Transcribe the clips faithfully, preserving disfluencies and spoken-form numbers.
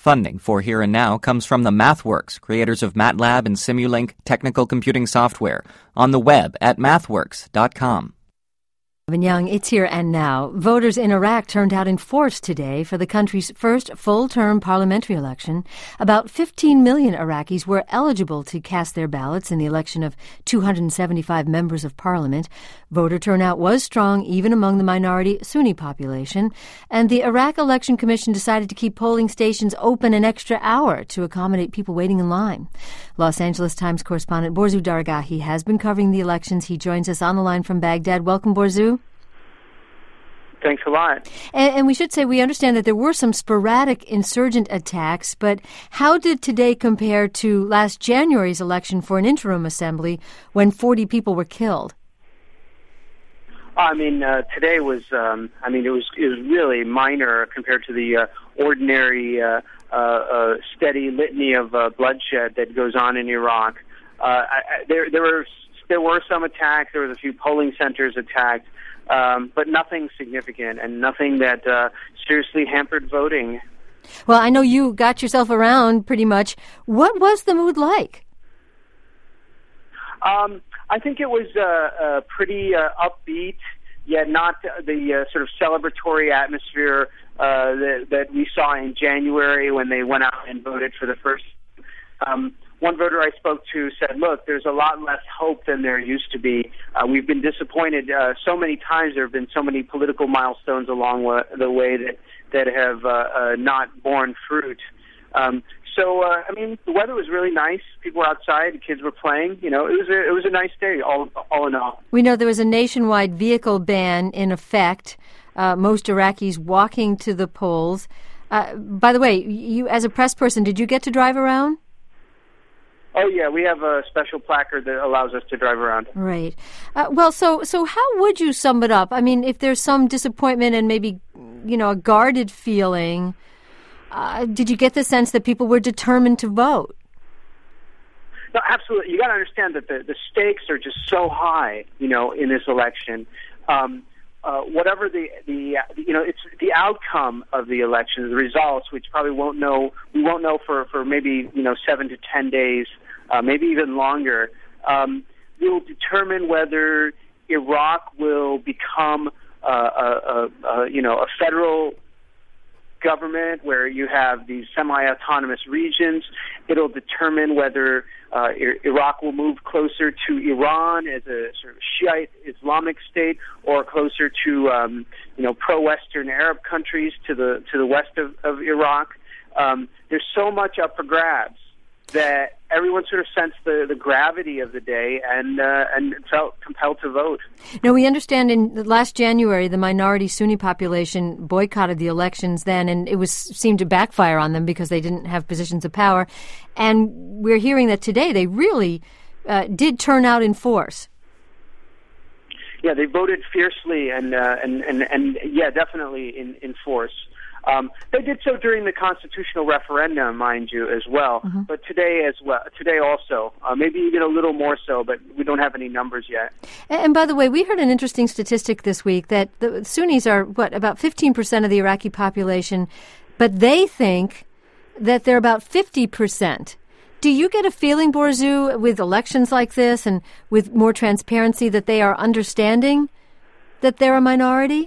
Funding for Here and Now comes from the MathWorks, creators of MATLAB and Simulink technical computing software, on the web at mathworks dot com. Young, it's Here and Now. Voters in Iraq turned out in force today for the country's first full-term parliamentary election. About fifteen million Iraqis were eligible to cast their ballots in the election of two hundred seventy-five members of parliament. Voter turnout was strong even among the minority Sunni population, and the Iraq Election Commission decided to keep polling stations open an extra hour to accommodate people waiting in line. Los Angeles Times correspondent Borzu Dargahi has been covering the elections. He joins us on the line from Baghdad. Welcome, Borzu. Thanks a lot. And, and we should say we understand that there were some sporadic insurgent attacks, but how did today compare to last January's election for an interim assembly when forty people were killed? I mean, uh, today was, um, I mean, it was it was really minor compared to the uh, ordinary uh, uh, uh, steady litany of uh, bloodshed that goes on in Iraq. Uh, I, I, there, there were there were some attacks. There was a few polling centers attacked. Um, but nothing significant and nothing that uh, seriously hampered voting. Well, I know you got yourself around pretty much. What was the mood like? Um, I think it was uh, uh, pretty uh, upbeat, yet not the uh, sort of celebratory atmosphere uh, that, that we saw in January when they went out and voted for the first um One voter I spoke to said, look, there's a lot less hope than there used to be. Uh, we've been disappointed uh, so many times. There have been so many political milestones along wa- the way that, that have uh, uh, not borne fruit. Um, so, uh, I mean, the weather was really nice. People were outside. The kids were playing. You know, it was a, it was a nice day, all, all in all. We know there was a nationwide vehicle ban in effect, uh, most Iraqis walking to the polls. Uh, by the way, you as a press person, did you get to drive around? Oh, yeah, we have a special placard that allows us to drive around. Right. Uh, well, so so how would you sum it up? I mean, if there's some disappointment and maybe, you know, a guarded feeling, uh, did you get the sense that people were determined to vote? No, absolutely. You got to understand that the, the stakes are just so high, you know, in this election. Um, uh, whatever the, the, you know, it's the outcome of the election, the results, which probably won't know, we won't know for, for maybe, you know, seven to ten days. Uh, maybe even longer, um, will determine whether Iraq will become, uh, a, a, a, you know, a federal government where you have these semi-autonomous regions. It'll determine whether uh, Iraq will move closer to Iran as a sort of Shiite Islamic state, or closer to, um, you know, pro-Western Arab countries to the to the west of, of Iraq. Um, there's so much up for grabs that everyone sort of sensed the, the gravity of the day and uh, and felt compelled to vote. Now, we understand in last January the minority Sunni population boycotted the elections then, and it was seemed to backfire on them because they didn't have positions of power. And we're hearing that today they really uh, did turn out in force. Yeah, they voted fiercely and uh, and, and and yeah, definitely in, in force. Um, they did so during the constitutional referendum, mind you, as well. Mm-hmm. But today as well, today also, uh, maybe even a little more so. But we don't have any numbers yet. And, and by the way, we heard an interesting statistic this week that the Sunnis are what about fifteen percent of the Iraqi population, but they think that they're about fifty percent. Do you get a feeling, Borzu, with elections like this and with more transparency, that they are understanding that they're a minority?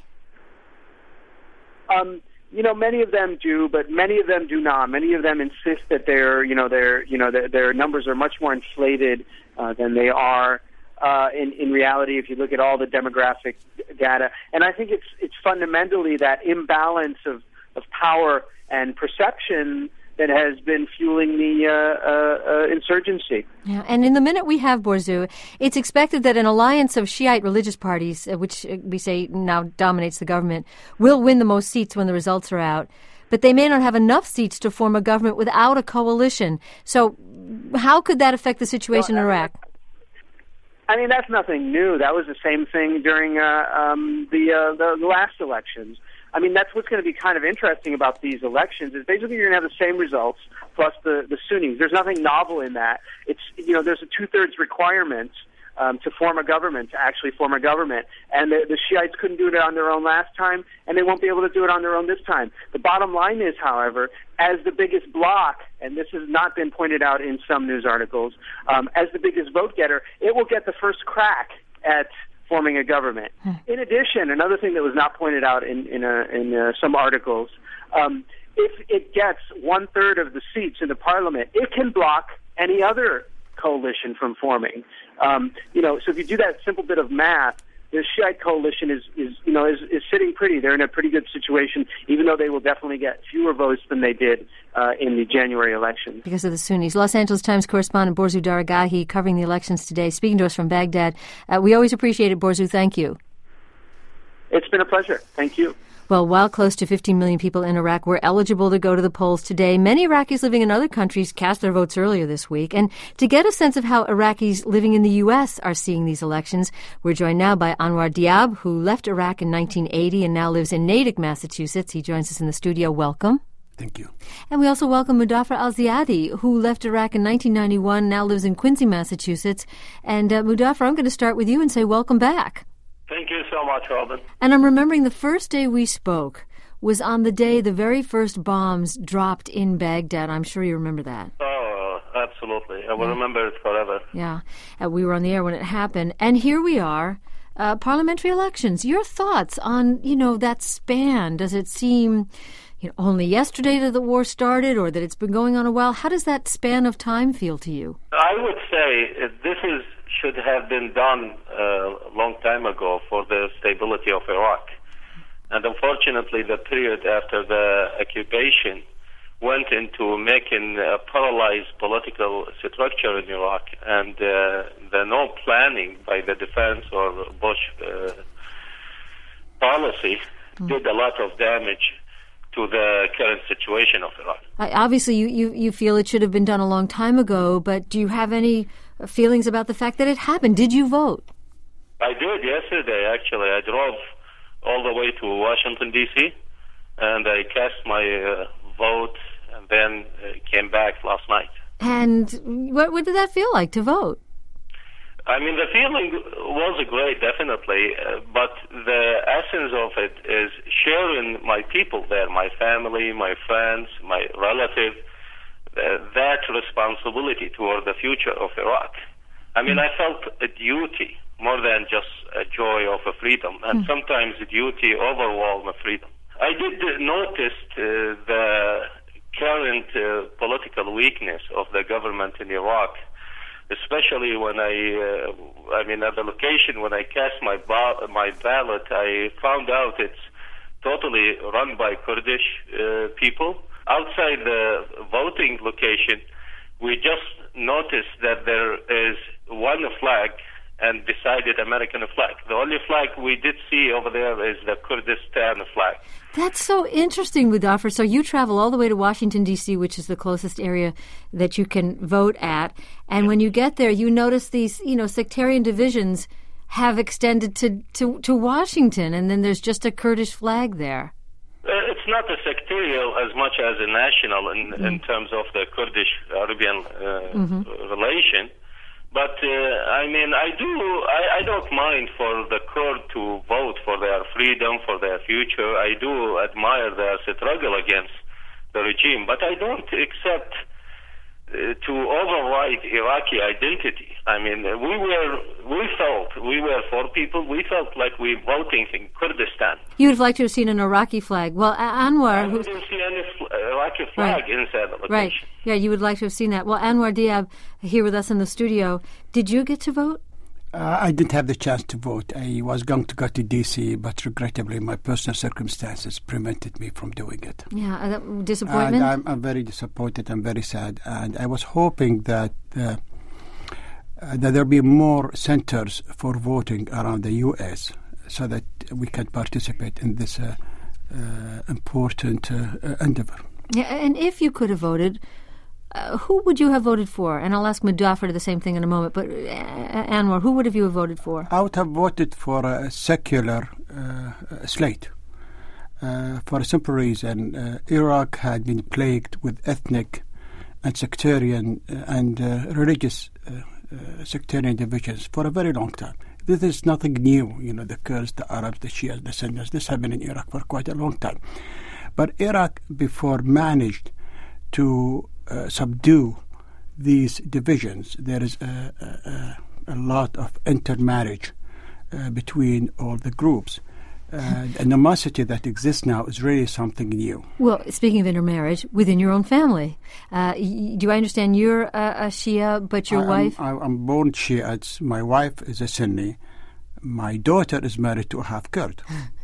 Um. You know, many of them do, but many of them do not. Many of them insist that their, you know, their, you know, their, their numbers are much more inflated uh, than they are uh, in in reality. If you look at all the demographic data, and I think it's it's fundamentally that imbalance of, of power and perception that has been fueling the uh, uh, uh, insurgency. Yeah, and in the minute we have, Borzu, it's expected that an alliance of Shiite religious parties, uh, which uh, we say now dominates the government, will win the most seats when the results are out. But they may not have enough seats to form a government without a coalition. So how could that affect the situation well, in Iraq? I mean, that's nothing new. That was the same thing during uh, um, the, uh, the the last elections. I mean, that's what's going to be kind of interesting about these elections is basically you're going to have the same results plus the, the Sunnis. There's nothing novel in that. It's, you know, there's a two-thirds requirement um, to form a government, to actually form a government. And the, the Shiites couldn't do it on their own last time, and they won't be able to do it on their own this time. The bottom line is, however, as the biggest bloc, and this has not been pointed out in some news articles, um, as the biggest vote getter, it will get the first crack at forming a government. Hmm. In addition, another thing that was not pointed out in in, a, in uh, some articles, um, if it gets one-third of the seats in the parliament, it can block any other coalition from forming. Um, you know, so if you do that simple bit of math, the Shiite coalition is, is you know, is, is sitting pretty. They're in a pretty good situation, even though they will definitely get fewer votes than they did uh, in the January election. Because of the Sunnis. Los Angeles Times correspondent Borzu Daragahi covering the elections today, speaking to us from Baghdad. Uh, we always appreciate it, Borzu. Thank you. It's been a pleasure. Thank you. Well, while close to fifteen million people in Iraq were eligible to go to the polls today, many Iraqis living in other countries cast their votes earlier this week. And to get a sense of how Iraqis living in the U S are seeing these elections, we're joined now by Anwar Diab, who left Iraq in nineteen eighty and now lives in Natick, Massachusetts. He joins us in the studio. Welcome. Thank you. And we also welcome Mudafer Al-Ziadi, who left Iraq in nineteen ninety-one, now lives in Quincy, Massachusetts. And uh, Mudafer, I'm going to start with you and say welcome back. Thank you so much, Robin. And I'm remembering the first day we spoke was on the day the very first bombs dropped in Baghdad. I'm sure you remember that. Oh, absolutely. I will yeah. remember it forever. Yeah. Uh, we were on the air when it happened. And here we are, uh, parliamentary elections. Your thoughts on, you know, that span? Does it seem, you know, only yesterday that the war started or that it's been going on a while? How does that span of time feel to you? I would say uh, this is should have been done uh, a long time ago for the stability of Iraq. And unfortunately, the period after the occupation went into making a paralyzed political structure in Iraq, and uh, the no planning by the defense or Bush uh, policy mm. did a lot of damage to the current situation of Iraq. I, obviously, you, you, you feel it should have been done a long time ago, but do you have any feelings about the fact that it happened? Did you vote? I did yesterday, actually. I drove all the way to Washington, D C, and I cast my uh, vote and then uh, came back last night. And what, what did that feel like to vote? I mean, the feeling was great, definitely, uh, but the essence of it is sharing my people there, my family, my friends, my relatives, uh, that responsibility toward the future of Iraq. I mean, I felt a duty more than just a joy of a freedom, and mm. sometimes duty overwhelms freedom. I did notice uh, the current uh, political weakness of the government in Iraq, especially when I, uh, I mean, at the location when I cast my ba- my ballot, I found out it's totally run by Kurdish uh, people. Outside the voting location, we just noticed that there is one flag and decided American flag. The only flag we did see over there is the Kurdistan flag. That's so interesting, Mudafer. So you travel all the way to Washington, D C, which is the closest area that you can vote at. And yeah. when you get there, you notice these, you know, sectarian divisions have extended to, to, to Washington, and then there's just a Kurdish flag there. Uh, it's not a sectarian as much as a national in, mm. in terms of the Kurdish-Arabian uh, mm-hmm. relation. But, uh, I mean, I do, I, I don't mind for the Kurd to vote for their freedom, for their future. I do admire their struggle against the regime. But I don't accept uh, to override Iraqi identity. I mean, we were, we felt, we were four people, we felt like we were voting in Kurdistan. You would have liked to have seen an Iraqi flag. Well, Anwar... I didn't see any fl- Iraqi flag right. inside the location. Right. Yeah, you would like to have seen that. Well, Anwar Diab, here with us in the studio, did you get to vote? Uh, I didn't have the chance to vote. I was going to go to D C, but regrettably my personal circumstances prevented me from doing it. Yeah, uh, that, disappointment? And I'm, I'm very disappointed. I'm very sad. And I was hoping that... Uh, Uh, that there be more centers for voting around the U S so that we can participate in this uh, uh, important uh, endeavor. Yeah, and if you could have voted, uh, who would you have voted for? And I'll ask Mudafer to the same thing in a moment, but uh, Anwar, who would have you have voted for? I would have voted for a secular uh, slate uh, for a simple reason. Uh, Iraq had been plagued with ethnic and sectarian uh, and uh, religious uh, uh, sectarian divisions for a very long time. This is nothing new. You know, the Kurds, the Arabs, the Shias, the Sunnis. This has been in Iraq for quite a long time. But Iraq before managed to uh, subdue these divisions. There is a, a, a lot of intermarriage uh, between all the groups. Uh, the animosity that exists now is really something new. Well, speaking of intermarriage, within your own family, uh, y- do I understand you're a, a Shia, but your I, wife? I'm, I'm born Shia. My wife is a Sunni. My daughter is married to a half Kurd.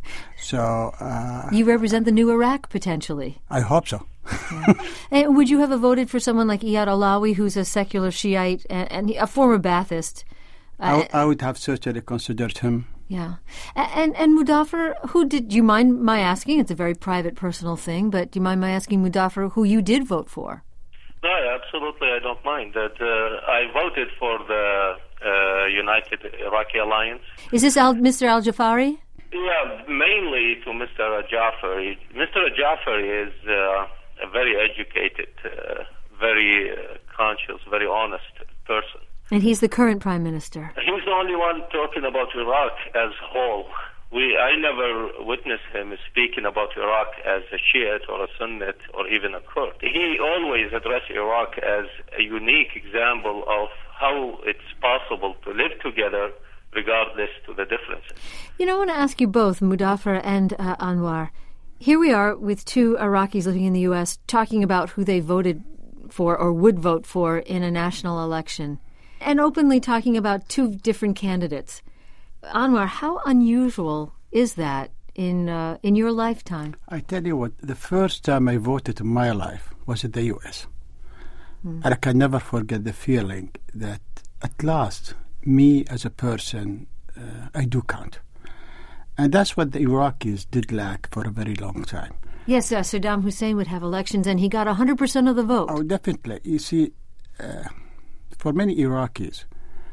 So uh, you represent the new Iraq, potentially. I hope so. Yeah. And would you have voted for someone like Iyad Allawi, who's a secular Shiite and, and a former Ba'athist? Uh, I, w- I would have certainly considered him. Yeah. And and Mudaffar, who did, do you mind my asking? It's a very private, personal thing, but do you mind my asking, Mudaffar, who you did vote for? No, absolutely, I don't mind. That uh, I voted for the uh, United Iraqi Alliance. Is this Al, Mister Al-Jafari? Yeah, mainly to Mister Al-Jafari. Mister Al-Jafari is uh, a very educated, uh, very uh, conscious, very honest person. And he's the current prime minister. He's the only one talking about Iraq as a whole. We, I never witnessed him speaking about Iraq as a Shiite or a Sunnite or even a Kurd. He always addressed Iraq as a unique example of how it's possible to live together regardless to the differences. You know, I want to ask you both, Mudaffar and uh, Anwar. Here we are with two Iraqis living in the U S talking about who they voted for or would vote for in a national election, and openly talking about two different candidates. Anwar, how unusual is that in uh, in your lifetime? I tell you what, the first time I voted in my life was in the U S. Mm. And I can never forget the feeling that at last, me as a person, uh, I do count. And that's what the Iraqis did lack for a very long time. Yes, uh, Saddam Hussein would have elections and he got one hundred percent of the vote. Oh, definitely. You see, uh, for many Iraqis,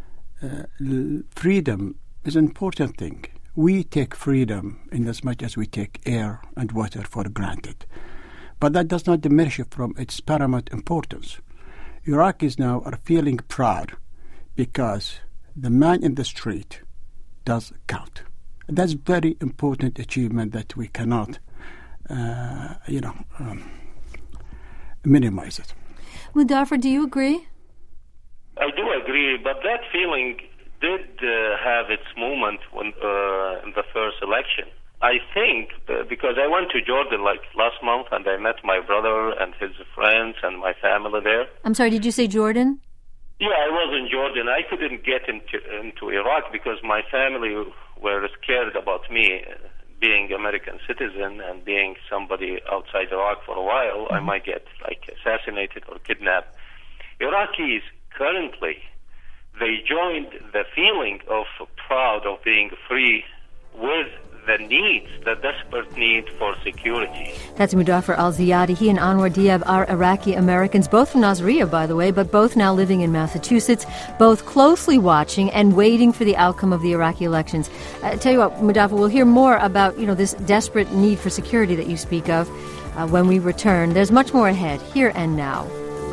uh, l- freedom is an important thing. We take freedom in as much as we take air and water for granted. But that does not diminish it from its paramount importance. Iraqis now are feeling proud because the man in the street does count. That's a very important achievement that we cannot, uh, you know, um, minimize it. Mudaffar, do you agree? I do agree, but that feeling did uh, have its moment when uh, in the first election. I think, uh, because I went to Jordan like last month and I met my brother and his friends and my family there. I'm sorry, did you say Jordan? Yeah, I was in Jordan. I couldn't get into, into Iraq because my family were scared about me uh, being American citizen and being somebody outside Iraq for a while. Mm-hmm. I might get like assassinated or kidnapped. Iraqis currently, they joined the feeling of proud of being free with the needs, the desperate need for security. That's Mudaffar Al-Ziyadi. He and Anwar Diab are Iraqi Americans, both from Nasiriyah, by the way, but both now living in Massachusetts, both closely watching and waiting for the outcome of the Iraqi elections. I uh, tell you what, Mudaffar, we'll hear more about, you know, this desperate need for security that you speak of uh, when we return. There's much more ahead, here and now.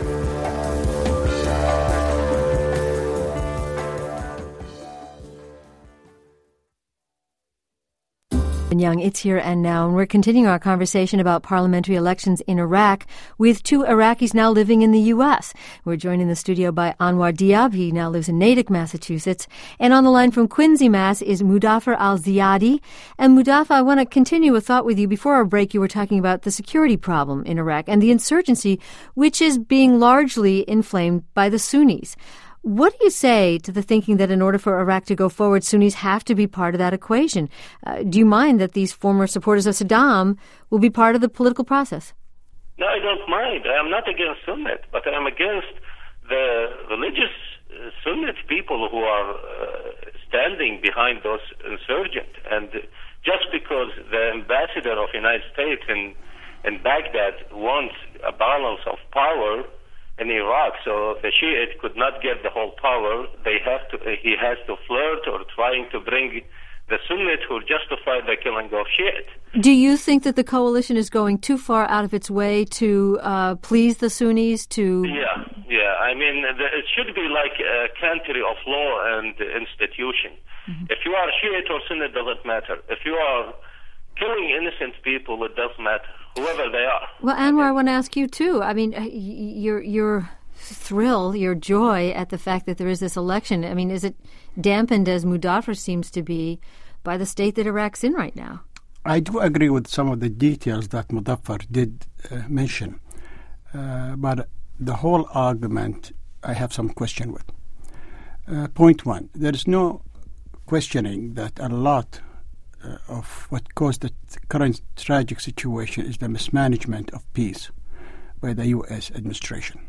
Young, it's here and now, and we're continuing our conversation about parliamentary elections in Iraq with two Iraqis now living in the U S. We're joined in the studio by Anwar Diab. He now lives in Natick, Massachusetts. And on the line from Quincy, Mass. is Mudaffar Al-Ziyadi. And Mudaffar, I want to continue a thought with you. Before our break, you were talking about the security problem in Iraq and the insurgency, which is being largely inflamed by the Sunnis. What do you say to the thinking that in order for Iraq to go forward, Sunnis have to be part of that equation? Uh, do you mind that these former supporters of Saddam will be part of the political process? No, I don't mind. I'm not against Sunnit, but I'm against the religious uh, Sunnit people who are uh, standing behind those insurgents. And just because the ambassador of the United States in, in Baghdad wants a balance of power in Iraq, so the Shiite could not get the whole power. They have to. He has to flirt or trying to bring the Sunnis who justify the killing of Shiite. Do you think that the coalition is going too far out of its way to uh, please the Sunnis? To yeah, Yeah, I mean, the, it should be like a country of law and institution. Mm-hmm. If you are Shiite or Sunni, it doesn't matter. If you are killing innocent people, it doesn't matter, whoever they are. Well, Anwar, I want to ask you, too. I mean, your your thrill, your joy at the fact that there is this election, I mean, is it dampened, as Mudaffar seems to be, by the state that Iraq's in right now? I do agree with some of the details that Mudaffar did uh, mention. Uh, but the whole argument, I have some question with. Uh, point one, there is no questioning that a lot uh, of what caused the current tragic situation is the mismanagement of peace by the U S administration.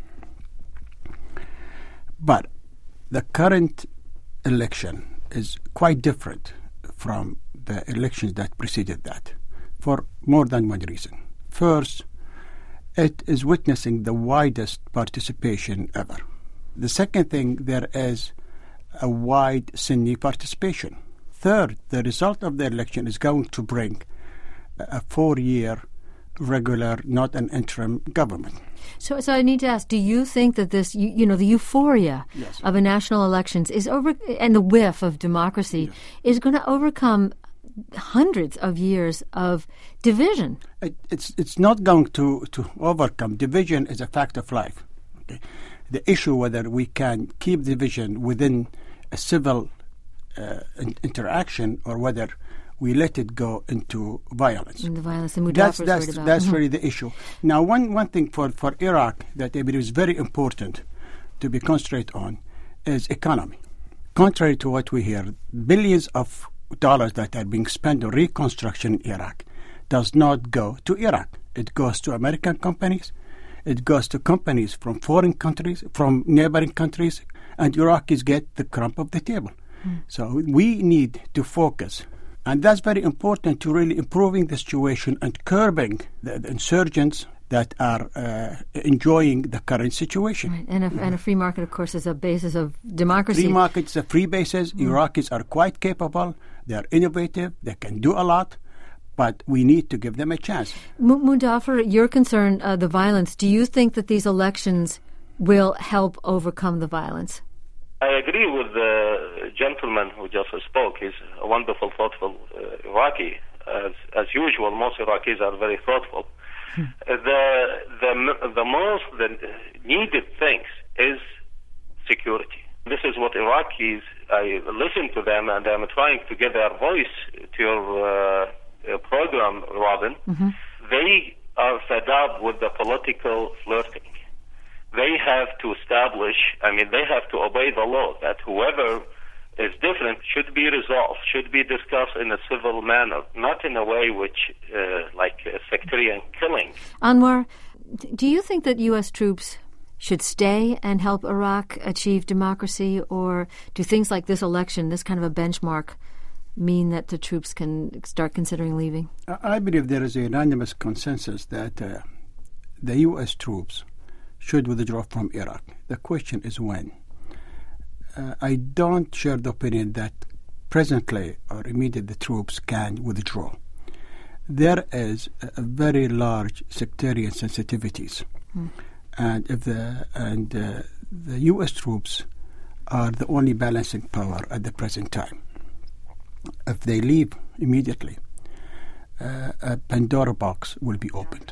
But the current election is quite different from the elections that preceded that for more than one reason. First, it is witnessing the widest participation ever. The second thing, there is a wide Sunni participation. Third, the result of the election is going to bring a four-year regular, not an interim government. So, so I need to ask: do you think that this, you, you know, the euphoria yes. of a national elections is over, and the whiff of democracy yes. is going to overcome hundreds of years of division? It, it's it's not going to, to overcome. Division is a fact of life. Okay? The issue whether we can keep division within a civil uh, in, interaction or whether we let it go into violence. And the violence that Mudaffar That's, is that's, worried about. that's mm-hmm. really the issue. Now, one, one thing for, for Iraq that I believe is very important to be concentrated on is economy. Contrary to what we hear, billions of dollars that are being spent on reconstruction in Iraq does not go to Iraq. It goes to American companies. It goes to companies from foreign countries, from neighboring countries, and Iraqis get the crumb of the table. Mm. So we need to focus. And that's very important to really improving the situation and curbing the, the insurgents that are uh, enjoying the current situation. Right. And, a, mm-hmm. and a free market, of course, is a basis of democracy. Free markets, a free basis. Mm-hmm. Iraqis are quite capable. They are innovative. They can do a lot. But we need to give them a chance. M- Mudaffar, your concern, uh, the violence, do you think that these elections will help overcome the violence? I agree with the gentleman who just spoke. He's a wonderful, thoughtful uh, Iraqi. As, as usual, most Iraqis are very thoughtful. Hmm. Uh, the, the, the most the needed things is security. This is what Iraqis, I listen to them and I'm trying to get their voice to your uh, uh, program, Robin. Mm-hmm. They are fed up with the political flirting. They have to establish, I mean, they have to obey the law that whoever is different should be resolved, should be discussed in a civil manner, not in a way which, uh, like uh, sectarian killing. Anwar, do you think that U S troops should stay and help Iraq achieve democracy, or do things like this election, this kind of a benchmark, mean that the troops can start considering leaving? I believe there is a unanimous consensus that uh, the U S troops should withdraw from Iraq. The question is when. Uh, I don't share the opinion that presently or immediately the troops can withdraw. There is a, a very large sectarian sensitivities, hmm. and if the and uh, the U S troops are the only balancing power at the present time. If they leave immediately, uh, a Pandora box will be opened.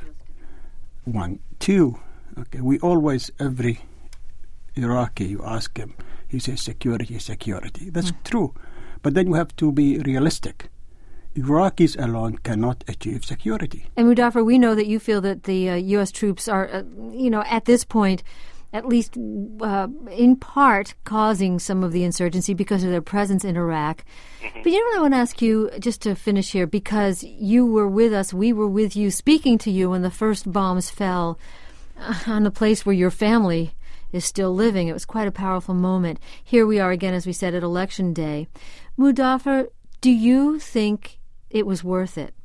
One, two. Okay, we always, every Iraqi, you ask him, he says security, security. That's mm. true. But then you have to be realistic. Iraqis alone cannot achieve security. And Mudaffar, we know that you feel that the uh, U S troops are, uh, you know, at this point, at least uh, in part, causing some of the insurgency because of their presence in Iraq. Mm-hmm. But you know what I want to ask you, just to finish here, because you were with us, we were with you, speaking to you when the first bombs fell on the place where your family is still living. It was quite a powerful moment. Here we are again, as we said, at Election Day. Mudaffar, do you think it was worth it?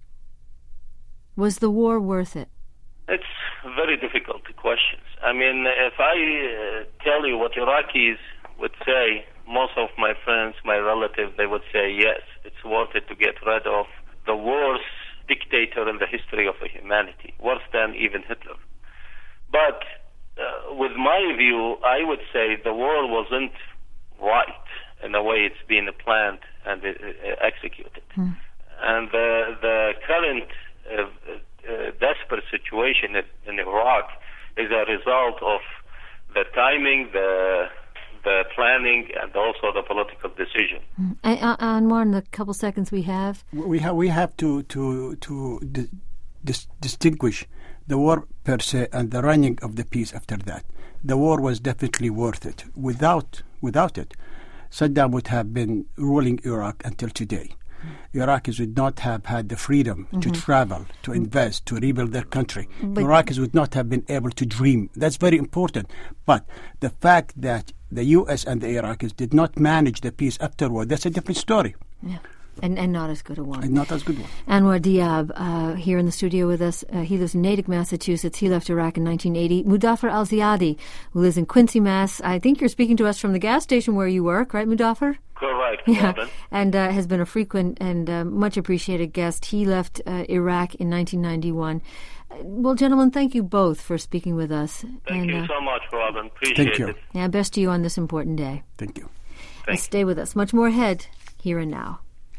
Was the war worth it? It's very difficult questions. I mean, if I uh, tell you what Iraqis would say, most of my friends, my relatives, they would say, yes, it's worth it to get rid of the worst dictator in the history of humanity, worse than even Hitler. But uh, with my view, I would say the war wasn't right in the way it's been planned and uh, executed. Hmm. And the, the current uh, uh, desperate situation in Iraq is a result of the timing, the the planning, and also the political decision. Mm. Uh, Anwar, in the couple seconds we have, we have we have to to to di- dis- distinguish the war per se and the running of the peace after that. The war was definitely worth it. Without without it, Saddam would have been ruling Iraq until today. Iraqis would not have had the freedom mm-hmm. to travel, to invest, to rebuild their country. But Iraqis would not have been able to dream. That's very important. But the fact that the U S and the Iraqis did not manage the peace afterward, that's a different story. Yeah. And, and not as good a one. And not as good one. Anwar Diab, uh, here in the studio with us. Uh, he lives in Natick, Massachusetts. He left Iraq in nineteen eighty. Mudafer Al-Ziadi, who lives in Quincy, Mass. I think you're speaking to us from the gas station where you work, right, Mudafer? Correct, yeah. Robin. And uh, has been a frequent and uh, much appreciated guest. He left uh, Iraq in nineteen ninety-one. Uh, well, gentlemen, thank you both for speaking with us. Thank and, you uh, so much, Robin. Appreciate thank you. it. Yeah, best to you on this important day. Thank you. And stay with us. Much more ahead, here and now.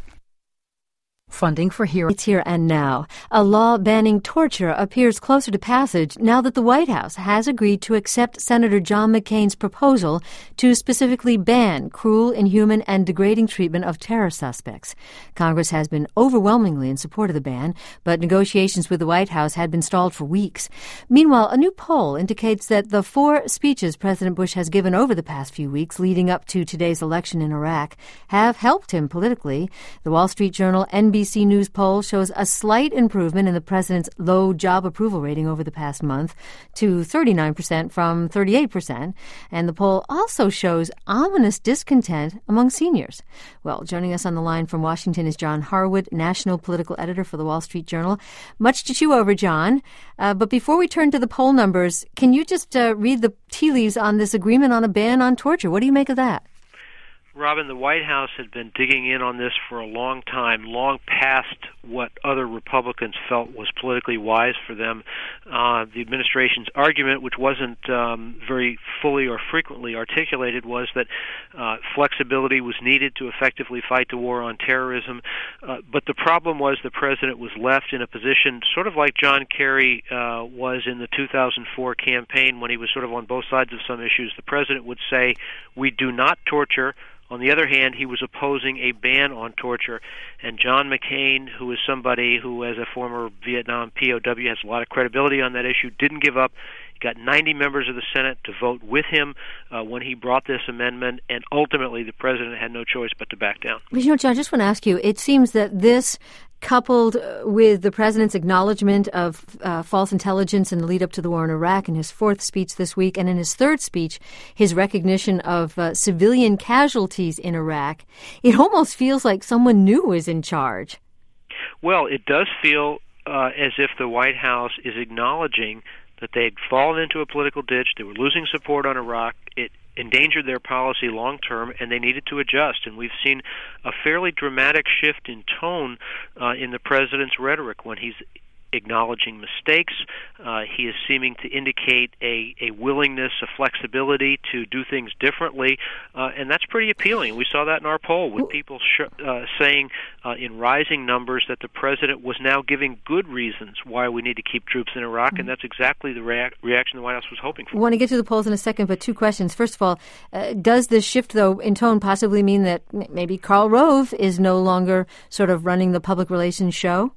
Funding for Here. It's Here and Now. A law banning torture appears closer to passage now that the White House has agreed to accept Senator John McCain's proposal to specifically ban cruel, inhuman, and degrading treatment of terror suspects. Congress has been overwhelmingly in support of the ban, but negotiations with the White House had been stalled for weeks. Meanwhile, a new poll indicates that the four speeches President Bush has given over the past few weeks leading up to today's election in Iraq have helped him politically. The Wall Street Journal N B C News poll shows a slight improvement in the president's low job approval rating over the past month to thirty-nine percent from thirty-eight percent. And the poll also shows ominous discontent among seniors. Well, joining us on the line from Washington is John Harwood, national political editor for the Wall Street Journal. Much to chew over, John. Uh, but before we turn to the poll numbers, can you just uh, read the tea leaves on this agreement on a ban on torture? What do you make of that? Robin, the White House had been digging in on this for a long time, long past what other Republicans felt was politically wise for them. Uh, the administration's argument, which wasn't um, very fully or frequently articulated, was that uh, flexibility was needed to effectively fight the war on terrorism. Uh, but the problem was the president was left in a position sort of like John Kerry uh, was in the two thousand four campaign when he was sort of on both sides of some issues. The president would say, "We do not torture." On the other hand, he was opposing a ban on torture. And John McCain, who is somebody who, as a former Vietnam P O W, has a lot of credibility on that issue, didn't give up. He got ninety members of the Senate to vote with him uh, when he brought this amendment, and ultimately the president had no choice but to back down. But, you know, John, I just want to ask you, it seems that this, coupled with the president's acknowledgement of uh, false intelligence in the lead-up to the war in Iraq in his fourth speech this week, and in his third speech, his recognition of uh, civilian casualties in Iraq, it almost feels like someone new is in charge. Well, it does feel uh, as if the White House is acknowledging that they had fallen into a political ditch, they were losing support on Iraq, it endangered their policy long term, and they needed to adjust. And we've seen a fairly dramatic shift in tone uh, in the president's rhetoric when he's acknowledging mistakes. Uh, he is seeming to indicate a, a willingness, a flexibility to do things differently, uh, and that's pretty appealing. We saw that in our poll with people sh- uh, saying uh, in rising numbers that the president was now giving good reasons why we need to keep troops in Iraq, mm-hmm. and that's exactly the rea- reaction the White House was hoping for. I want to get to the polls in a second, but two questions. First of all, uh, does this shift, though, in tone possibly mean that maybe Karl Rove is no longer sort of running the public relations show?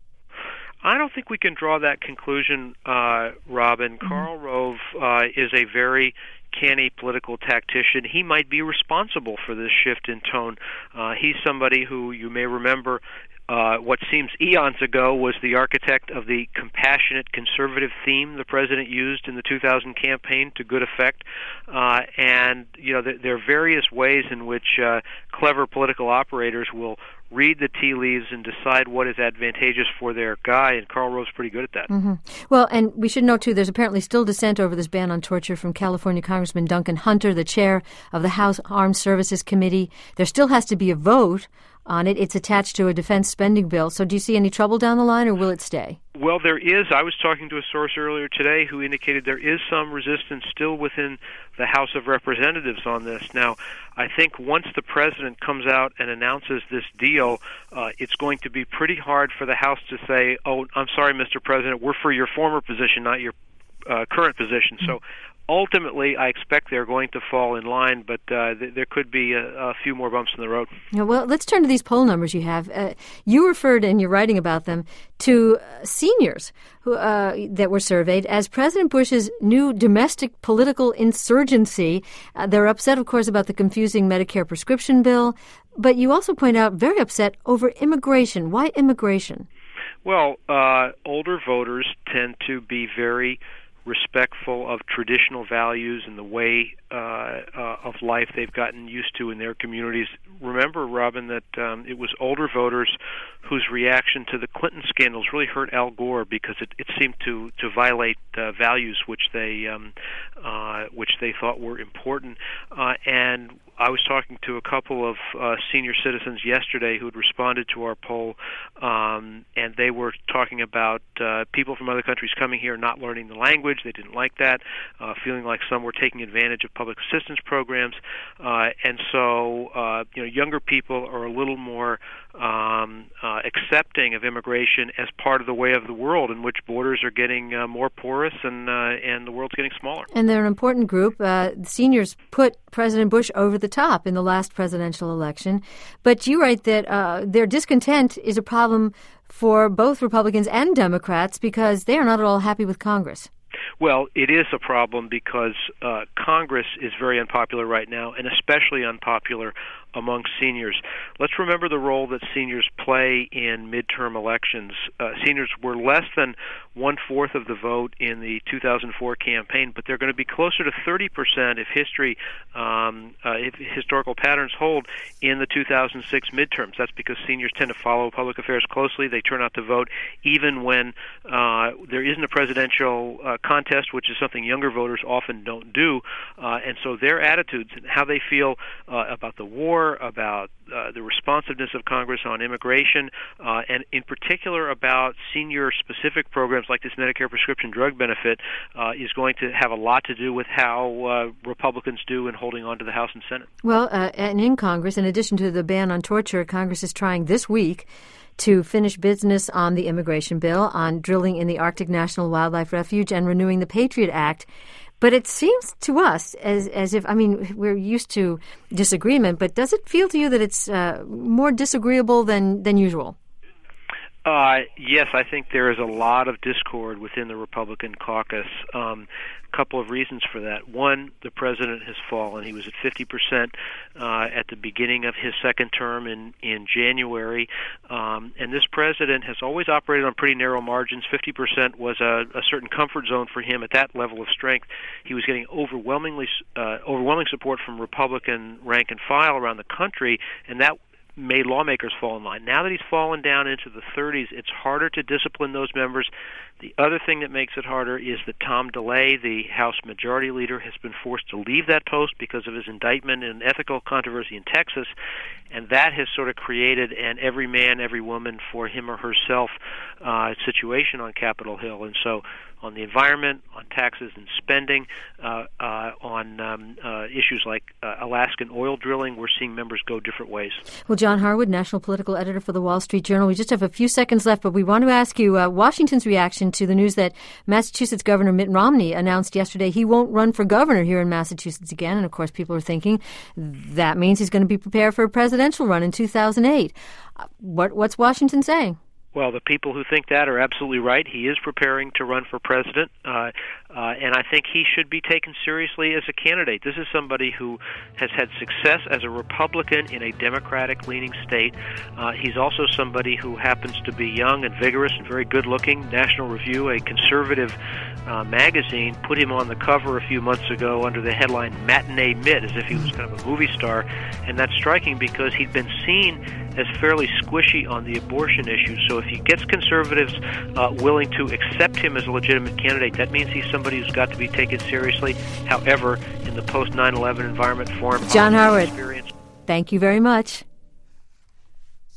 I don't think we can draw that conclusion, uh, Robin. Mm-hmm. Karl Rove uh, is a very canny political tactician. He might be responsible for this shift in tone. Uh, he's somebody who you may remember Uh, what seems eons ago was the architect of the compassionate conservative theme the president used in the two thousand campaign to good effect. Uh, and, you know, th- there are various ways in which uh, clever political operators will read the tea leaves and decide what is advantageous for their guy, and Karl Rove's pretty good at that. Mm-hmm. Well, and we should note, too, there's apparently still dissent over this ban on torture from California Congressman Duncan Hunter, the chair of the House Armed Services Committee. There still has to be a vote on it. It's attached to a defense spending bill. So do you see any trouble down the line, or will it stay? Well, there is. I was talking to a source earlier today who indicated there is some resistance still within the House of Representatives on this. Now, I think once the president comes out and announces this deal, uh, it's going to be pretty hard for the House to say, oh, I'm sorry, Mister President, we're for your former position, not your uh, current position. Mm-hmm. So ultimately, I expect they're going to fall in line, but uh, th- there could be a, a few more bumps in the road. Yeah, well, let's turn to these poll numbers you have. Uh, you referred, in your writing about them, to uh, seniors who uh, that were surveyed as President Bush's new domestic political insurgency. Uh, they're upset, of course, about the confusing Medicare prescription bill, but you also point out very upset over immigration. Why immigration? Well, uh, older voters tend to be very respectful of traditional values and the way uh, uh, of life they've gotten used to in their communities. Remember, Robin, that um, it was older voters whose reaction to the Clinton scandals really hurt Al Gore because it, it seemed to to violate uh, values which they um, uh, which they thought were important. Uh, and I was talking to a couple of uh, senior citizens yesterday who had responded to our poll, um, and they were talking about uh, people from other countries coming here not learning the language. They didn't like that, uh, feeling like some were taking advantage of public assistance programs, uh, and so uh, you know, younger people are a little more um, uh, accepting of immigration as part of the way of the world, in which borders are getting uh, more porous and uh, and the world's getting smaller. And they're an important group. Uh, seniors put President Bush over the top in the last presidential election, but you write that uh, their discontent is a problem for both Republicans and Democrats because they are not at all happy with Congress. Well, it is a problem because uh, Congress is very unpopular right now, and especially unpopular among seniors. Let's remember the role that seniors play in midterm elections. Uh, seniors were less than one-fourth of the vote in the two thousand four campaign, but they're going to be closer to thirty percent if history, um, uh, if historical patterns hold in the two thousand six midterms. That's because seniors tend to follow public affairs closely. They turn out to vote even when uh, there isn't a presidential uh, contest, which is something younger voters often don't do. Uh, and so their attitudes and how they feel uh, about the war, about uh, the responsiveness of Congress on immigration, uh, and in particular about senior-specific programs like this Medicare prescription drug benefit, uh, is going to have a lot to do with how uh, Republicans do in holding on to the House and Senate. Well, uh, and in Congress, in addition to the ban on torture, Congress is trying this week to finish business on the immigration bill, on drilling in the Arctic National Wildlife Refuge, and renewing the Patriot Act. But it seems to us as as if, I mean, we're used to disagreement, but does it feel to you that it's uh, more disagreeable than, than usual? Uh, yes, I think there is a lot of discord within the Republican caucus. Um, a couple of reasons for that. One, the president has fallen. He was at fifty percent uh, at the beginning of his second term in, in January. Um, and this president has always operated on pretty narrow margins. fifty percent was a, a certain comfort zone for him at that level of strength. He was getting overwhelmingly uh, overwhelming support from Republican rank and file around the country, and that made lawmakers fall in line. Now that he's fallen down into the thirties, it's harder to discipline those members. The other thing that makes it harder is that Tom DeLay, the House Majority Leader, has been forced to leave that post because of his indictment in ethical controversy in Texas, and that has sort of created an every man, every woman for him or herself uh, situation on Capitol Hill. And so on the environment, on taxes and spending, uh, uh, on um, uh, issues like uh, Alaskan oil drilling, we're seeing members go different ways. Well, John Harwood, national political editor for the Wall Street Journal, we just have a few seconds left, but we want to ask you uh, Washington's reaction to the news that Massachusetts Governor Mitt Romney announced yesterday he won't run for governor here in Massachusetts again. And, of course, people are thinking that means he's going to be prepared for a presidential run in two thousand eight. Uh, what, what's Washington saying? Well, the people who think that are absolutely right. He is preparing to run for president, uh, uh, and I think he should be taken seriously as a candidate. This is somebody who has had success as a Republican in a Democratic-leaning state. Uh, he's also somebody who happens to be young and vigorous and very good-looking. National Review, a conservative uh, magazine, put him on the cover a few months ago under the headline Matinee Mitt, as if he was kind of a movie star, and that's striking because he'd been seen as fairly squishy on the abortion issue. So if he gets conservatives uh, willing to accept him as a legitimate candidate, that means he's somebody who's got to be taken seriously. However, in the post nine eleven environment for him, John Harwood, experience. Thank you very much.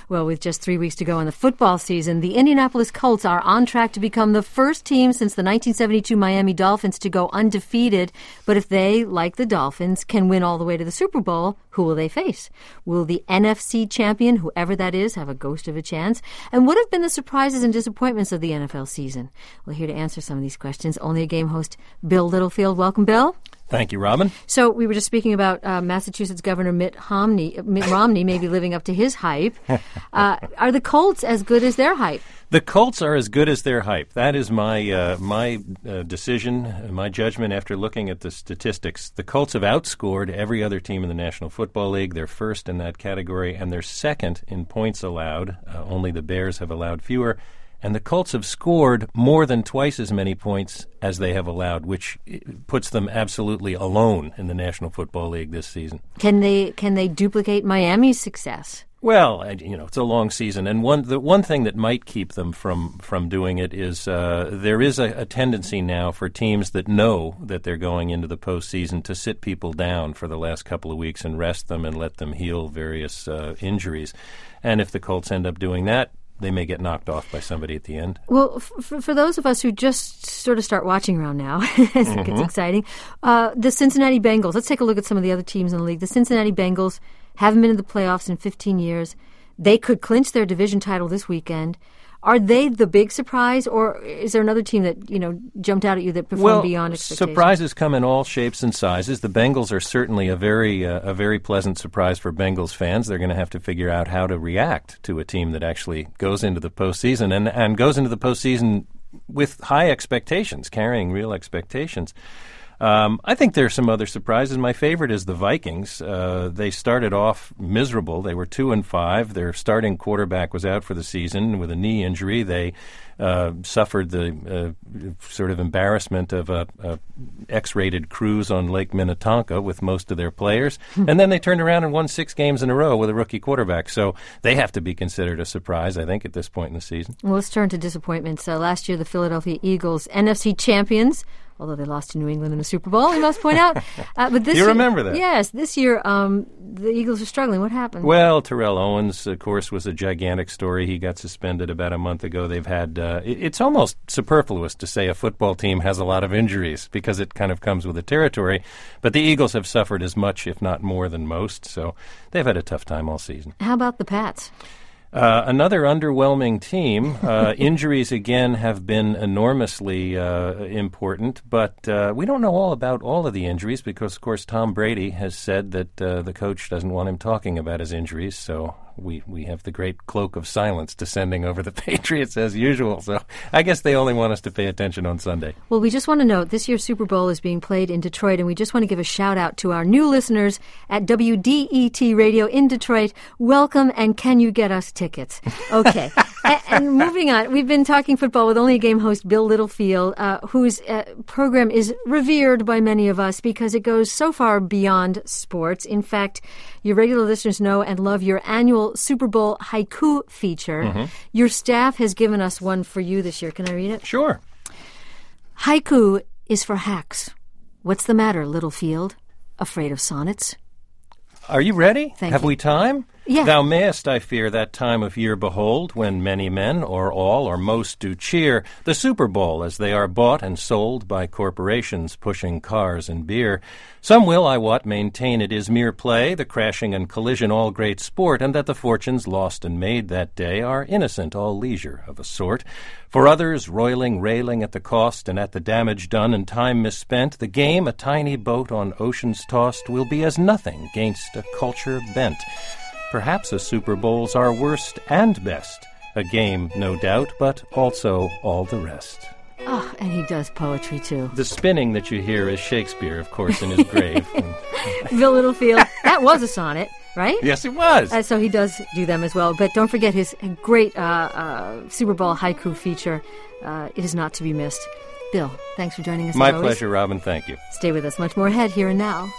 Well, with just three weeks to go in the football season, the Indianapolis Colts are on track to become the first team since the nineteen seventy-two Miami Dolphins to go undefeated. But if they, like the Dolphins, can win all the way to the Super Bowl, who will they face? Will the N F C champion, whoever that is, have a ghost of a chance? And what have been the surprises and disappointments of the N F L season? Well, here to answer some of these questions, Only a Game host Bill Littlefield. Welcome, Bill. Thank you, Robin. So we were just speaking about uh, Massachusetts Governor Mitt Romney, Mitt Romney maybe living up to his hype. Uh, are the Colts as good as their hype? The Colts are as good as their hype. That is my uh, my uh, decision, my judgment after looking at the statistics. The Colts have outscored every other team in the National Football League. They're first in that category, and they're second in points allowed. Uh, only the Bears have allowed fewer. And the Colts have scored more than twice as many points as they have allowed, which puts them absolutely alone in the National Football League this season. Can they can they duplicate Miami's success? Well, you know, it's a long season, and one the one thing that might keep them from, from doing it is uh, there is a, a tendency now for teams that know that they're going into the postseason to sit people down for the last couple of weeks and rest them and let them heal various uh, injuries. And if the Colts end up doing that, they may get knocked off by somebody at the end. Well, f- for those of us who just sort of start watching around now, as mm-hmm. it gets exciting, uh, the Cincinnati Bengals, let's take a look at some of the other teams in the league. The Cincinnati Bengals haven't been in the playoffs in fifteen years. They could clinch their division title this weekend. Are they the big surprise, or is there another team that, you know, jumped out at you that performed well, beyond expectations? Surprises come in all shapes and sizes. The Bengals are certainly a very uh, a very pleasant surprise for Bengals fans. They're going to have to figure out how to react to a team that actually goes into the postseason and, and goes into the postseason with high expectations, carrying real expectations. Um, I think there are some other surprises. My favorite is the Vikings. Uh, they started off miserable. They were two and five. Their starting quarterback was out for the season with a knee injury. They uh, suffered the uh, sort of embarrassment of a, a X-rated cruise on Lake Minnetonka with most of their players, and then they turned around and won six games in a row with a rookie quarterback. So they have to be considered a surprise, I think, at this point in the season. Well, let's turn to disappointments. Uh, last year, the Philadelphia Eagles, N F C champions. Although they lost to New England in the Super Bowl, we must point out. Uh, but this you year, remember that? Yes. This year, um, the Eagles are struggling. What happened? Well, Terrell Owens, of course, was a gigantic story. He got suspended about a month ago. They've had uh, – it, it's almost superfluous to say a football team has a lot of injuries because it kind of comes with the territory. But the Eagles have suffered as much, if not more, than most. So they've had a tough time all season. How about the Pats? Uh, another underwhelming team. Uh, injuries, again, have been enormously uh, important, but uh, we don't know all about all of the injuries because, of course, Tom Brady has said that uh, the coach doesn't want him talking about his injuries, so we, we have the great cloak of silence descending over the Patriots as usual. So I guess they only want us to pay attention on Sunday. Well, we just want to note this year's Super Bowl is being played in Detroit, and we just want to give a shout-out to our new listeners at W D E T Radio in Detroit. Welcome, and can you get us tickets? Okay. and, and moving on, we've been talking football with Only a Game host Bill Littlefield, uh, whose uh, program is revered by many of us because it goes so far beyond sports. In fact, your regular listeners know and love your annual Super Bowl haiku feature. Mm-hmm. Your staff has given us one for you this year. Can I read it? Sure. Haiku is for hacks. What's the matter, Littlefield? Afraid of sonnets? Are you ready? Thank Have you. we time? Yeah. Thou mayest, I fear, that time of year behold, when many men, or all, or most do cheer the Super Bowl as they are bought and sold by corporations pushing cars and beer. Some will, I wot, maintain it is mere play, the crashing and collision all great sport, and that the fortunes lost and made that day are innocent, all leisure of a sort. For others, roiling, railing at the cost and at the damage done and time misspent, the game, a tiny boat on oceans tossed, will be as nothing gainst a culture bent. Perhaps a Super Bowl's our worst and best. A game, no doubt, but also all the rest. Oh, and he does poetry, too. The spinning that you hear is Shakespeare, of course, in his grave. Bill Littlefield, that was a sonnet, right? Yes, it was. Uh, so he does do them as well. But don't forget his great uh, uh, Super Bowl haiku feature. Uh, it is not to be missed. Bill, thanks for joining us. My always. pleasure, Robin. Thank you. Stay with us. Much more ahead here and now.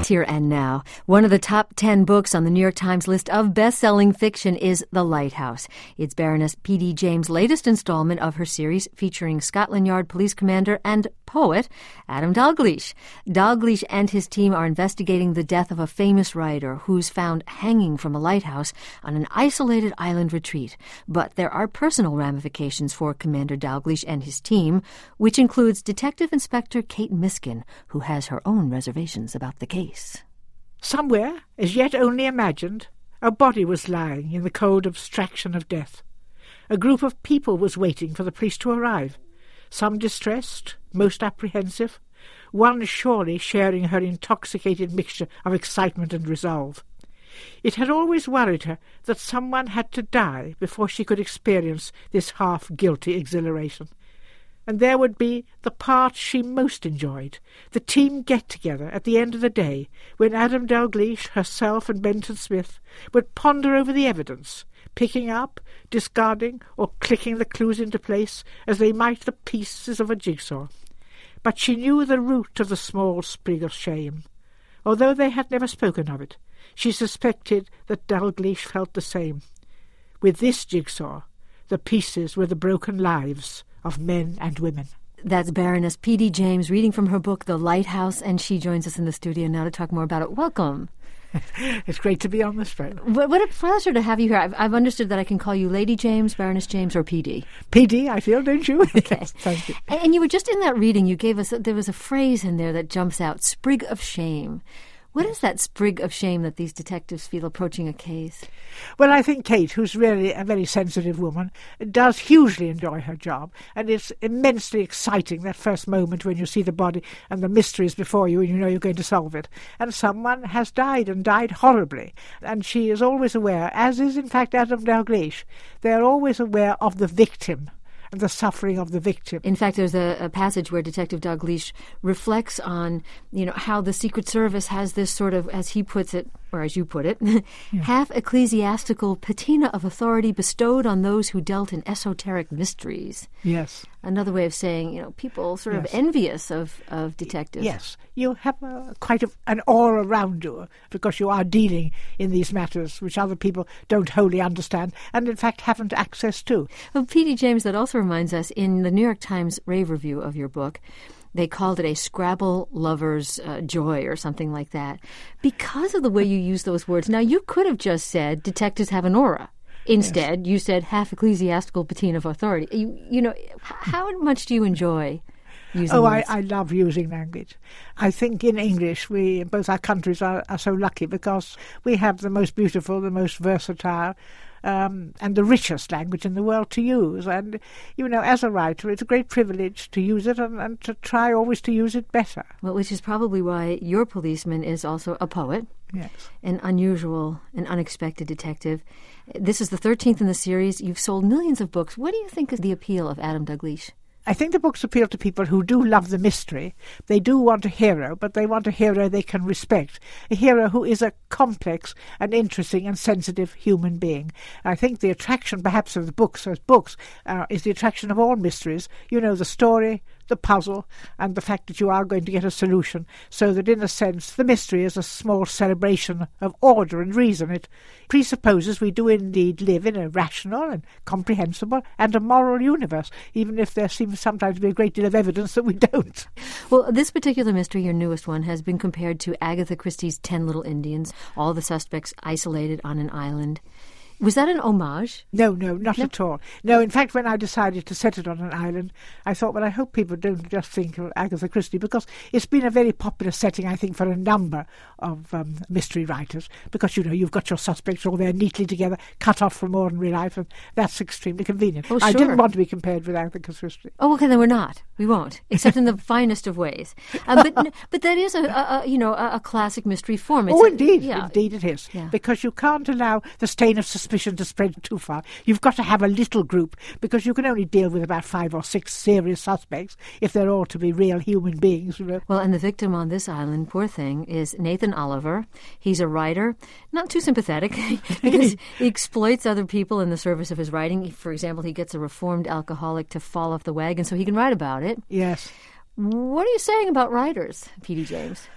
Here and Now. One of the top ten books on the New York Times list of best-selling fiction is The Lighthouse. It's Baroness P D James' latest installment of her series featuring Scotland Yard police commander and poet Adam Dalgleish. Dalgleish and his team are investigating the death of a famous writer who's found hanging from a lighthouse on an isolated island retreat. But there are personal ramifications for Commander Dalgleish and his team, which includes Detective Inspector Kate Miskin, who has her own reservations about the case. Somewhere, as yet only imagined, a body was lying in the cold abstraction of death. A group of people was waiting for the police to arrive, some distressed, most apprehensive, one surely sharing her intoxicated mixture of excitement and resolve. It had always worried her that someone had to die before she could experience this half-guilty exhilaration. And there would be the part she most enjoyed, the team get-together at the end of the day, when Adam Dalgleish, herself and Benton Smith would ponder over the evidence, picking up, discarding, or clicking the clues into place as they might the pieces of a jigsaw. But she knew the root of the small sprig of shame. Although they had never spoken of it, she suspected that Dalgleish felt the same. With this jigsaw, the pieces were the broken lives of men and women. That's Baroness P D James reading from her book, The Lighthouse, and she joins us in the studio now to talk more about it. Welcome. It's great to be on this show. What a pleasure to have you here. I've, I've understood that I can call you Lady James, Baroness James, or P D. P D, I feel, don't you? Okay. Yes, thank you. And, and you were just in that reading, you gave us, there was a phrase in there that jumps out, sprig of shame. What is that sprig of shame that these detectives feel approaching a case? Well, I think Kate, who's really a very sensitive woman, does hugely enjoy her job, and it's immensely exciting, that first moment when you see the body and the mystery is before you and you know you're going to solve it. And someone has died, and died horribly, and she is always aware, as is in fact Adam Dalgleish, they're always aware of the victim and the suffering of the victim. In fact, there's a, a passage where Detective Dalgleish reflects on, you know, how the Secret Service has this sort of, as he puts it, or as you put it, yeah. half ecclesiastical patina of authority bestowed on those who dealt in esoteric mysteries. Yes. Another way of saying, you know, people sort yes. of envious of, of detectives. Yes. You have a, quite a, an aura around you because you are dealing in these matters which other people don't wholly understand and, in fact, haven't access to. Well, P D James, that also reminds us, in the New York Times rave review of your book, they called it a Scrabble lover's uh, joy or something like that because of the way you use those words. Now, you could have just said detectives have an aura. Instead, yes. you said half ecclesiastical patina of authority. You, you know, how much do you enjoy using Oh, words? I, I love using language. I think in English, we both our countries are, are so lucky because we have the most beautiful, the most versatile, Um, and the richest language in the world to use. And, you know, as a writer, it's a great privilege to use it and, and to try always to use it better. Well, which is probably why your policeman is also a poet. Yes. An unusual and unexpected detective. This is the thirteenth in the series. You've sold millions of books. What do you think is the appeal of Adam Dalgleish? I think the books appeal to people who do love the mystery. They do want a hero, but they want a hero they can respect. A hero who is a complex and interesting and sensitive human being. I think the attraction perhaps of the books as books uh, is the attraction of all mysteries. You know, the story, the puzzle, and the fact that you are going to get a solution. So that in a sense, the mystery is a small celebration of order and reason. It presupposes we do indeed live in a rational and comprehensible and a moral universe, even if there seems sometimes to be a great deal of evidence that we don't. Well, this particular mystery, your newest one, has been compared to Agatha Christie's Ten Little Indians, all the suspects isolated on an island. Was that an homage? No, no, not no? at all. No, in fact, when I decided to set it on an island, I thought, well, I hope people don't just think of Agatha Christie, because it's been a very popular setting, I think, for a number of um, mystery writers, because, you know, you've got your suspects all there neatly together, cut off from ordinary life, and that's extremely convenient. Oh, sure. I didn't want to be compared with Agatha Christie. Oh, okay, then we're not. We won't, except in the finest of ways. Uh, but but that is, a, a, a you know, a, a classic mystery form. It's oh, a, indeed, yeah. indeed it is, yeah. because you can't allow the stain of suspicion to spread too far. You've got to have a little group, because you can only deal with about five or six serious suspects if they're all to be real human beings. You know? Well, and the victim on this island, poor thing, is Nathan Oliver. He's a writer, not too sympathetic, because he exploits other people in the service of his writing. For example, he gets a reformed alcoholic to fall off the wagon so he can write about it. Yes. What are you saying about writers, P D James?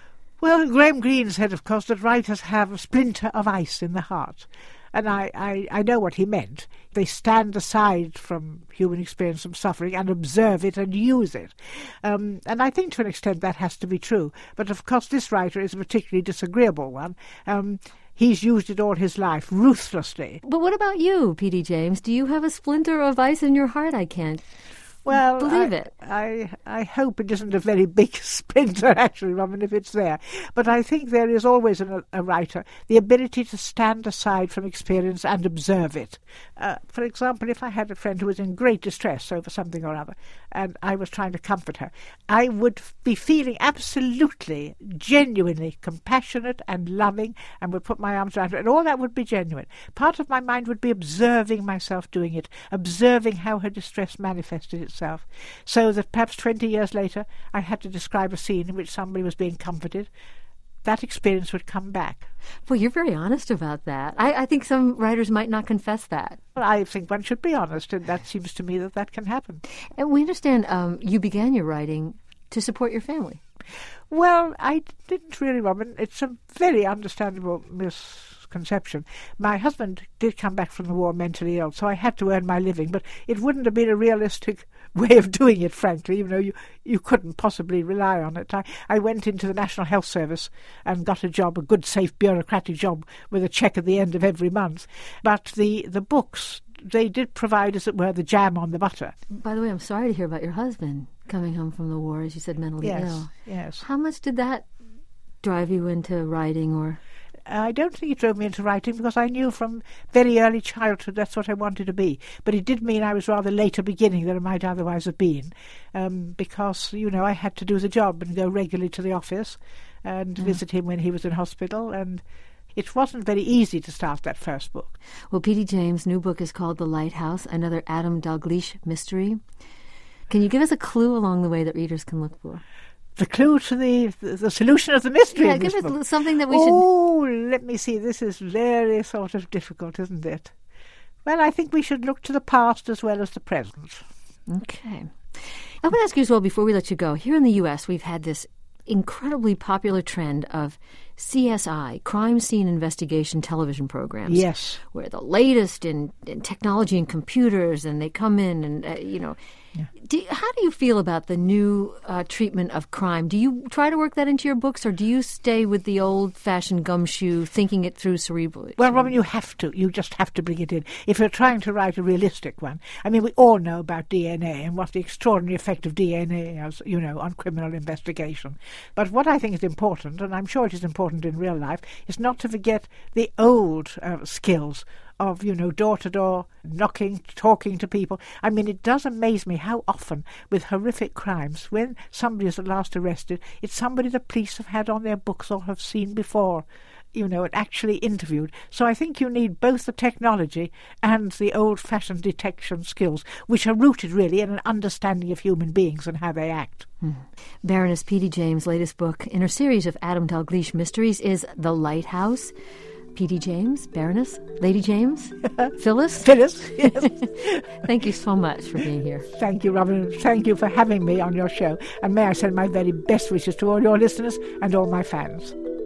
Well, Graham Greene said, of course, that writers have a splinter of ice in the heart. And I, I, I know what he meant. They stand aside from human experience of suffering and observe it and use it. Um, and I think to an extent that has to be true. But of course this writer is a particularly disagreeable one. Um, he's used it all his life, ruthlessly. But what about you, P D James? Do you have a splinter of ice in your heart? I can't Well, believe I, it. I I hope it isn't a very big splinter, actually, Robin, if it's there. But I think there is always in a, a writer the ability to stand aside from experience and observe it. Uh, for example, if I had a friend who was in great distress over something or other, and I was trying to comfort her, I would be feeling absolutely, genuinely compassionate and loving, and would put my arms around her, and all that would be genuine. Part of my mind would be observing myself doing it, observing how her distress manifested itself. Itself, so that perhaps twenty years later I had to describe a scene in which somebody was being comforted. That experience would come back. Well, you're very honest about that. I, I think some writers might not confess that. Well, I think one should be honest, and that seems to me that that can happen. And we understand um, you began your writing to support your family. Well, I didn't really, Robin. It's a very understandable misconception. My husband did come back from the war mentally ill, so I had to earn my living, but it wouldn't have been a realistic way of doing it, frankly, even though you, you couldn't possibly rely on it. I, I went into the National Health Service and got a job, a good, safe, bureaucratic job with a cheque at the end of every month. But the, the books, they did provide, as it were, the jam on the butter. By the way, I'm sorry to hear about your husband coming home from the war, as you said, mentally yes, ill. Yes, How much did that drive you into writing, or... I don't think it drove me into writing because I knew from very early childhood that's what I wanted to be. But it did mean I was rather later beginning than I might otherwise have been um, because, you know, I had to do the job and go regularly to the office and yeah. visit him when he was in hospital, and it wasn't very easy to start that first book. Well, P D James' new book is called The Lighthouse, another Adam Dalgleish mystery. Can you give us a clue along the way that readers can look for? The clue to the, the the solution of the mystery. Yeah, in this give us book. something that we oh, should... Oh, let me see. This is very sort of difficult, isn't it? Well, I think we should look to the past as well as the present. Okay. I want to ask you as well, before we let you go, here in the U S, we've had this incredibly popular trend of C S I, crime scene investigation television programs. Yes. Where the latest in, in technology and computers, and they come in and, uh, you know... Yeah. Do, how do you feel about the new uh, treatment of crime? Do you try to work that into your books, or do you stay with the old-fashioned gumshoe, thinking it through cerebrally? Well, Robin, you have to. You just have to bring it in. If you're trying to write a realistic one. I mean, we all know about D N A and what the extraordinary effect of D N A has, you know, on criminal investigation. But what I think is important, and I'm sure it is important in real life, is not to forget the old uh, skills of, you know, door-to-door, knocking, talking to people. I mean, it does amaze me how often, with horrific crimes, when somebody is at last arrested, it's somebody the police have had on their books or have seen before, you know, and actually interviewed. So I think you need both the technology and the old-fashioned detection skills, which are rooted, really, in an understanding of human beings and how they act. Mm. Baroness P D James' latest book in her series of Adam Dalgleish mysteries is The Lighthouse. P D James, Baroness, Lady James, Phyllis. Phyllis, yes. Thank you so much for being here. Thank you, Robin. Thank you for having me on your show. And may I send my very best wishes to all your listeners and all my fans.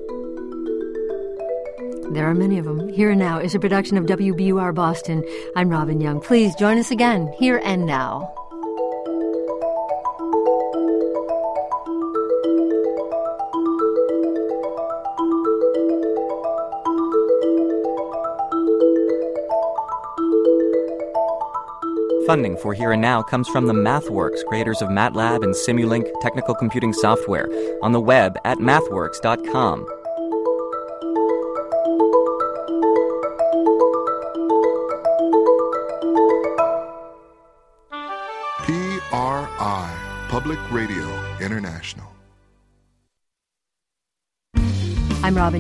There are many of them. Here and Now is a production of W B U R Boston. I'm Robin Young. Please join us again, Here and Now. Funding for Here and Now comes from the MathWorks, creators of MATLAB and Simulink technical computing software, on the web at mathworks dot com. P R I, Public Radio International. I'm Robin